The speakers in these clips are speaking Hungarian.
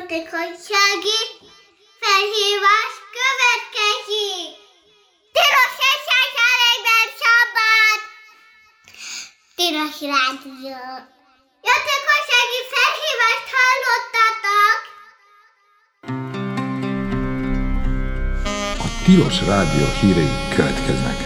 Jótékonysági felhívás következik. Tilos esetben szabad. Tilos rádió. Jótékonysági felhívást hallottatok. A Tilos Rádió hírei következnek.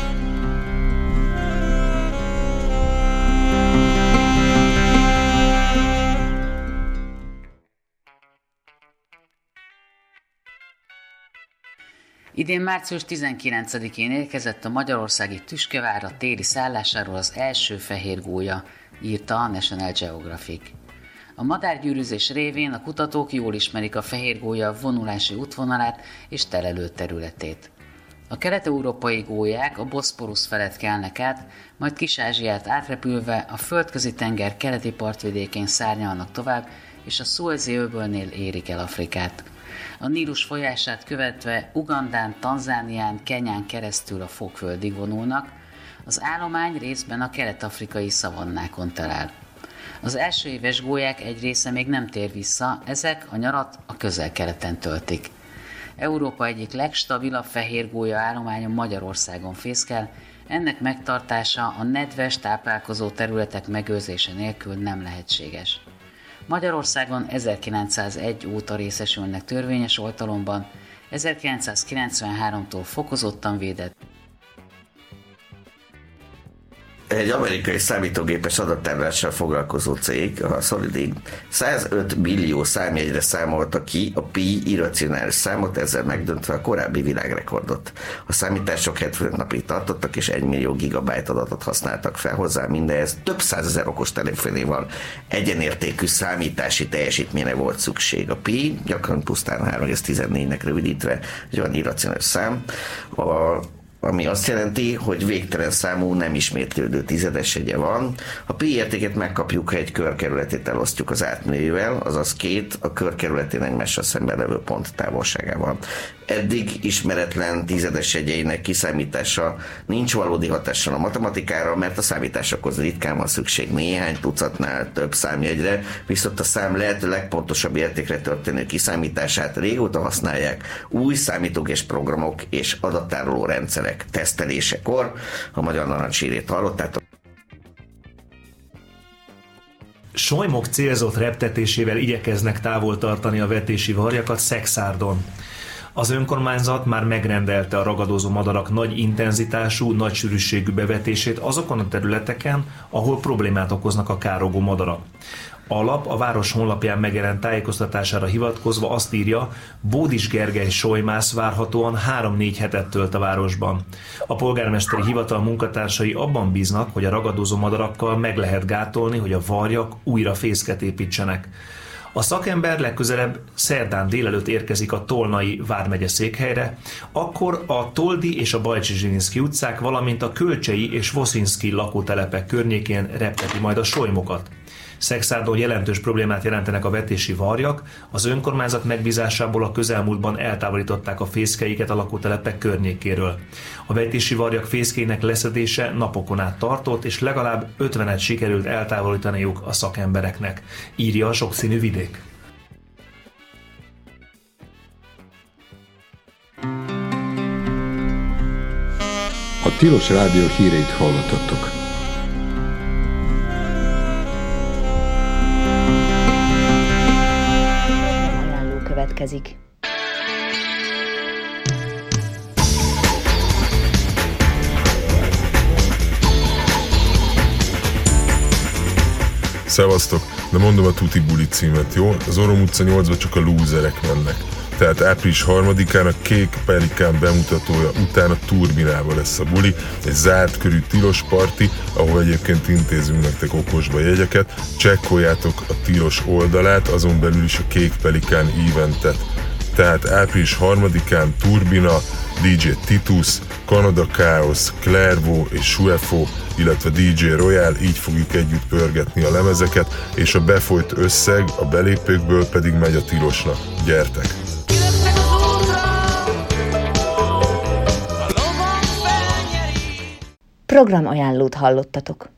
Idén március 19-én érkezett a magyarországi Tüskevárra téli szállásáról az első fehér gólya, írta a National Geographic. A madárgyűrűzés révén a kutatók jól ismerik a fehér gólya vonulási útvonalát és telelő területét. A kelet-európai gólyák a Boszporusz felett kelnek át, majd Kis-Ázsiát átrepülve a Földközi-tenger keleti partvidékén szárnyalnak tovább, és a Szuezi-öbölnél érik el Afrikát. A Nílus folyását követve Ugandán, Tanzánián, Kenyán keresztül a Fokföldig vonulnak, az állomány részben a kelet-afrikai szavannákon telel. Az első éves gólyák egy része még nem tér vissza, ezek a nyarat a Közel-Keleten töltik. Európa egyik legstabilabb fehér gólya állománya Magyarországon fészkel, ennek megtartása a nedves táplálkozó területek megőrzése nélkül nem lehetséges. Magyarországon 1901 óta részesülnek törvényes oltalomban, 1993-tól fokozottan védett. Egy amerikai számítógépes adattárolással foglalkozó cég, a Solidity, 105 billió számjegyre számolta ki a pi irracionális számot, ezzel megdöntve a korábbi világrekordot. A számítások 75 napig tartottak, és 1 millió gigabyte adatot használtak fel hozzá, mindehhez több százezer okostelefonéval egyenértékű számítási teljesítményre volt szükség. A pi gyakran pusztán 3,14-nek rövidítve egy olyan irracionális szám, ami azt jelenti, hogy végtelen számú nem ismétlődő tizedesegye van. A pi értéket megkapjuk, ha egy kör kerületét elosztjuk az átmérővel, azaz két a kör kerületén egymással szemben levő pont távolságával. Eddig ismeretlen tizedesegyeinek kiszámítása nincs valódi hatással a matematikára, mert a számításokhoz ritkán van szükség néhány tucatnál több számjegyre, viszont a szám lehető legpontosabb értékre történő kiszámítását régóta használják új számítógépes programok és adattároló rendszerek tesztelésekor. A Magyar Narancs hírét hallottátok. Solymok célzott reptetésével igyekeznek távol tartani a vetési varjakat Szekszárdon. Az önkormányzat már megrendelte a ragadozó madarak nagy intenzitású, nagy sűrűségű bevetését azokon a területeken, ahol problémát okoznak a károgó madarak. A lap a város honlapján megjelent tájékoztatására hivatkozva azt írja, Bódis Gergely solymász várhatóan 3-4 hetet tölt a városban. A polgármesteri hivatal munkatársai abban bíznak, hogy a ragadozó madarakkal meg lehet gátolni, hogy a varjak újra fészket építsenek. A szakember legközelebb szerdán délelőtt érkezik a Tolnai vármegye székhelyre, akkor a Toldi és a Bajcsy-Zsilinszky utcák, valamint a Kölcsei és Voszinszky lakótelepek környékén repteti majd a solymokat. Szekszárdon jelentős problémát jelentenek a vetési varjak, az önkormányzat megbízásából a közelmúltban eltávolították a fészkeiket a lakótelepek környékéről. A vetési varjak fészkének leszedése napokon át tartott, és legalább 50-et sikerült eltávolítaniuk a szakembereknek, írja a Sokszínű Vidék. A Tilos Rádió híreit hallottatok. Következik. Szevasztok, de mondom a Tuti Buli címet, jó? Az Orom utca 8-ba csak a lúzerek mennek. Tehát április 3-án a Kék Pelikán bemutatója után a Turbinában lesz a buli, egy zárt körű tilos parti, ahol egyébként intézünk nektek okosba jegyeket. Csekkoljátok a tilos oldalát, azon belül is a Kék Pelikán eventet. Tehát április 3-án Turbina, DJ Titus, Canada Chaos, Clairvaux és Suefo, illetve DJ Royal, így fogjuk együtt pörgetni a lemezeket, és a befolyt összeg a belépőkből pedig megy a tilosnak. Gyertek! Programajánlót hallottatok.